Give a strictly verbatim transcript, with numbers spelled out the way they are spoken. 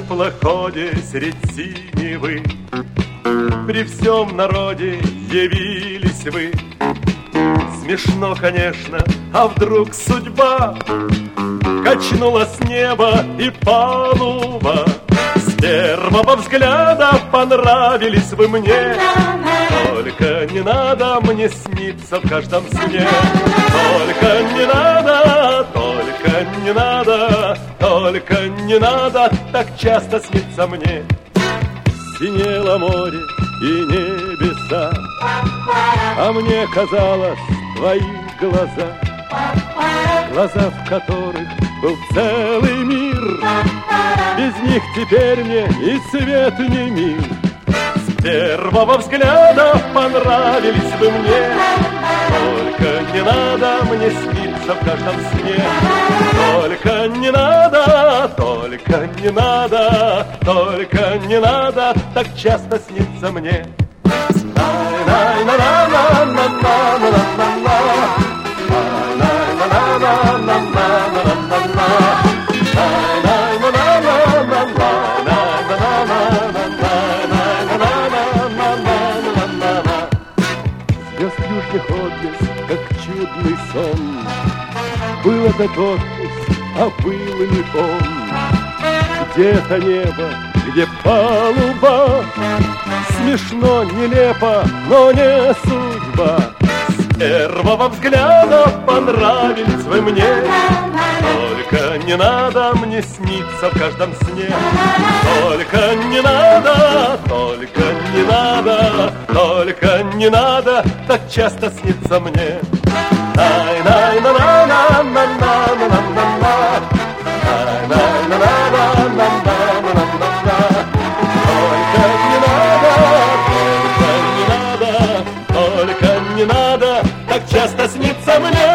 теплоходе средь синевы при всем народе явились вы. Смешно, конечно, а вдруг судьба качнула с неба и палуба. С первого взгляда понравились вы мне, только не надо мне сниться в каждом сне. Только не надо, только не надо, только не надо так часто сниться мне. Синело море и небеса, а мне казалось, твои глаза, глаза, в которых был целый мир, без них теперь мне и свет не мил. С первого взгляда понравились вы мне, только не надо мне сниться в каждом сне. Только не надо, только не надо, только не надо так часто сниться мне. Звезд южных отблеск, как чудный сон. Был этот отпуск, а был ли он? Где-то небо, где палуба. Смешно, нелепо, но не судьба. С первого взгляда понравились вы мне, только не надо мне сниться в каждом сне. Только не надо, только не надо, только не надо так часто сниться мне. Не надо так часто снится мне.